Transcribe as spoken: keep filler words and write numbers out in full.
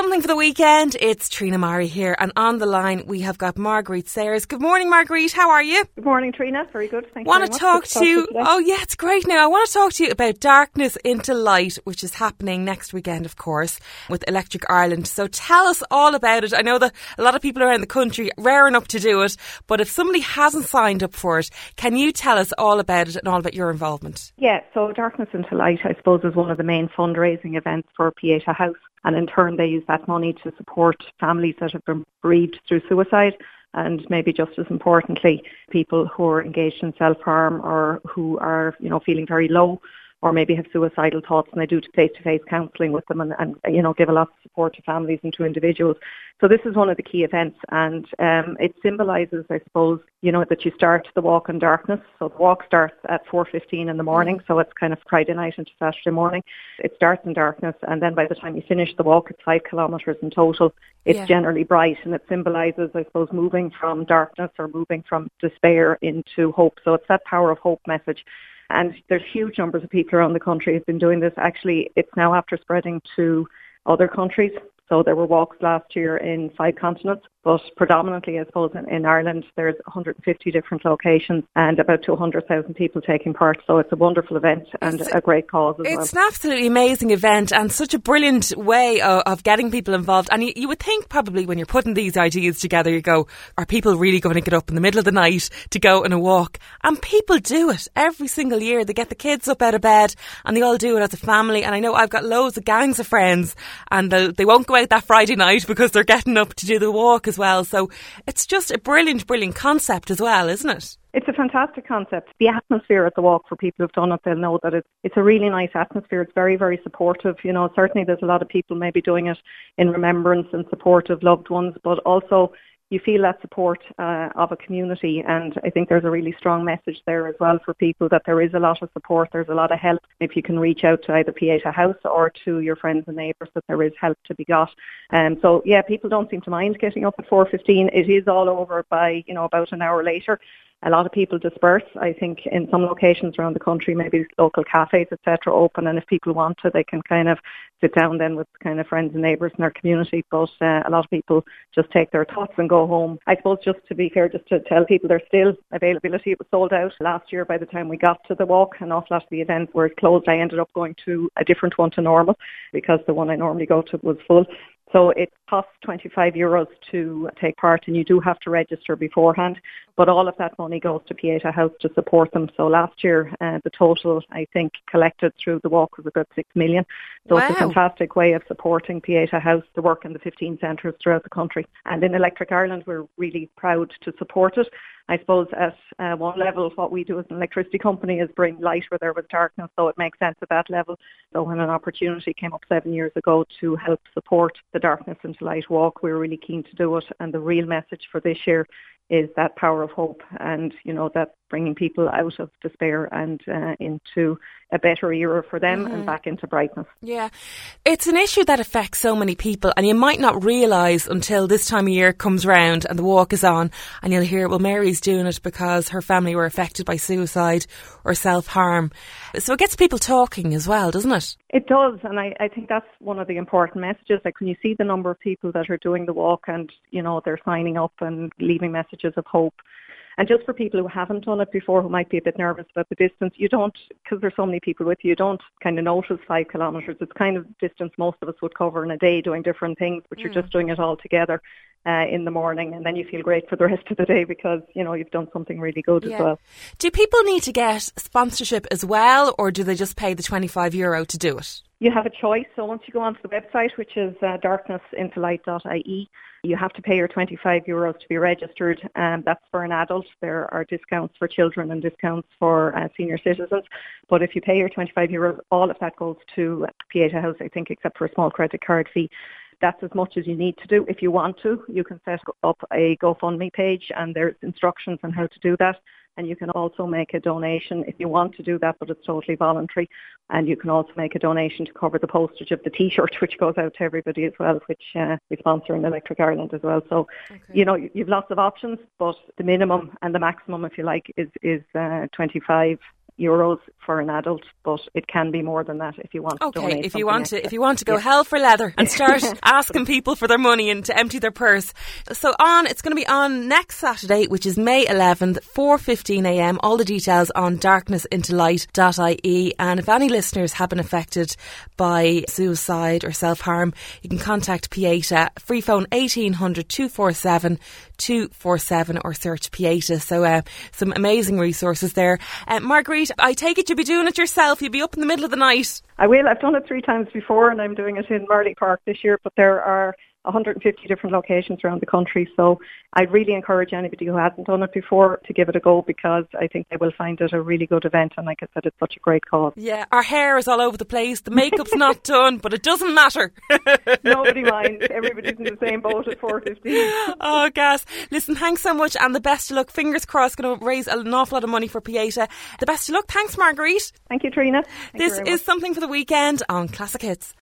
Something for the weekend. It's Trina Murray here, and on the line we have got Marguerite Sayers. Good morning, Marguerite. How are you? Good morning, Trina. Very good. Thank want you to very talk much. to you. Oh, yeah, it's great. Now, I want to talk to you about Darkness into Light, which is happening next weekend, of course, with Electric Ireland. So tell us all about it. I know that a lot of people around the country are raring up to do it, but if somebody hasn't signed up for it, can you tell us all about it and all about your involvement? Yeah, so Darkness into Light, I suppose, is one of the main fundraising events for Pieta House. And in turn, they use that money to support families that have been bereaved through suicide, and maybe just as importantly, people who are engaged in self-harm or who are, you know, feeling very low, or maybe have suicidal thoughts, and they do face-to-face counselling with them and, and, you know, give a lot of support to families and to individuals. So this is one of the key events, and um, it symbolises, I suppose, you know, that you start the walk in darkness. So the walk starts at four fifteen in the morning, so it's kind of Friday night into Saturday morning. It starts in darkness, and then by the time you finish the walk, it's five kilometres in total. It's yeah. generally bright, and it symbolises, I suppose, moving from darkness or moving from despair into hope. So it's that power of hope message. And there's huge numbers of people around the country who've been doing this. Actually, it's now after spreading to other countries. So there were walks last year in five continents, but predominantly, I suppose, in, in Ireland, there's one hundred fifty different locations and about two hundred thousand people taking part. So it's a wonderful event and it's a great cause as well. It's an absolutely amazing event and such a brilliant way of, of getting people involved. And you, you would think probably when you're putting these ideas together, you go, are people really going to get up in the middle of the night to go on a walk? And people do it every single year. They get the kids up out of bed and they all do it as a family. And I know I've got loads of gangs of friends, and they won't go out that Friday night because they're getting up to do the walk as well. So it's just a brilliant, brilliant concept as well, isn't it? It's a fantastic concept. The atmosphere at the walk, for people who've done it, they'll know that it's, it's a really nice atmosphere. It's very, very supportive. You know, certainly there's a lot of people maybe doing it in remembrance and support of loved ones, but also you feel that support uh, of a community, and I think there's a really strong message there as well for people that there is a lot of support, there's a lot of help. If you can reach out to either Pieta House or to your friends and neighbours, that there is help to be got. Um, so yeah, people don't seem to mind getting up at four fifteen. It is all over by, you know, about an hour later. A lot of people disperse. I think in some locations around the country, maybe local cafes, et cetera, open, and if people want to, they can kind of sit down then with kind of friends and neighbours in their community. But uh, a lot of people just take their thoughts and go home. I suppose, just to be fair, just to tell people, there's still availability. It was sold out last year by the time we got to the walk. An awful lot of the events were closed. I ended up going to a different one to normal because the one I normally go to was full. So it costs twenty-five euros to take part, and you do have to register beforehand. But all of that money goes to Pieta House to support them. So last year, uh, the total, I think, collected through the walk was about six million. So wow. It's a fantastic way of supporting Pieta House, the work in the fifteen centres throughout the country. And in Electric Ireland, we're really proud to support it. I suppose at uh, one level, what we do as an electricity company is bring light where there was darkness, so it makes sense at that level. So when an opportunity came up seven years ago to help support the Darkness into Light walk, we were really keen to do it. And the real message for this year is that power of hope, and, you know, that bringing people out of despair and uh, into a better era for them mm-hmm. and back into brightness. Yeah, it's an issue that affects so many people, and you might not realise until this time of year comes round and the walk is on, and you'll hear, well, Mary's doing it because her family were affected by suicide or self-harm. So it gets people talking as well, doesn't it? It does, and I, I think that's one of the important messages. Like when you see the number of people that are doing the walk and, you know, they're signing up and leaving messages of hope. And just for people who haven't done it before, who might be a bit nervous about the distance, you don't, because there's so many people with you, you don't kind of notice five kilometres. It's kind of distance most of us would cover in a day doing different things, but mm. you're just doing it all together uh, in the morning, and then you feel great for the rest of the day because, you know, you've done something really good yeah. as well. Do people need to get sponsorship as well, or do they just pay the twenty-five euro to do it? You have a choice. So once you go onto the website, which is uh, darkness into light dot I E, you have to pay your twenty-five euros to be registered, and that's for an adult. There are discounts for children and discounts for uh, senior citizens. But if you pay your twenty-five euros, all of that goes to Pieta House, I think, except for a small credit card fee. That's as much as you need to do. If you want to, you can set up a GoFundMe page, and there's instructions on how to do that. And you can also make a donation if you want to do that, but it's totally voluntary. And you can also make a donation to cover the postage of the T-shirt, which goes out to everybody as well, which uh, we sponsor in Electric Ireland as well. So, okay. you know, you've lots of options, but the minimum and the maximum, if you like, is, is uh, twenty-five euros for for an adult, but it can be more than that if you want to okay, donate. Okay, if you something want extra. to, if you want to go Yeah. hell for leather and start asking people for their money and to empty their purse. So on, it's going to be on next Saturday, which is May eleventh, four fifteen a m. All the details on darkness into light dot I E. And if any listeners have been affected by suicide or self-harm, you can contact Pieta. Free phone eighteen hundred, two four seven, two four seven or search Pieta. So uh, some amazing resources there. Uh, Marguerite, I take it you'll be doing it yourself. You'll be up in the middle of the night. I will. I've done it three times before, and I'm doing it in Marley Park this year, but there are one hundred fifty different locations around the country, so I'd really encourage anybody who hasn't done it before to give it a go, because I think they will find it a really good event, and like I said, it's such a great cause. Yeah, our hair is all over the place, the makeup's not done, but it doesn't matter. Nobody minds. Everybody's in the same boat at four fifteen. Oh, gas. Listen, thanks so much, and the best of luck. Fingers crossed, going to raise an awful lot of money for Pieta. The best of luck. Thanks, Marguerite. Thank you, Trina. Thank this you very is much. Something for the Weekend on Classic Hits.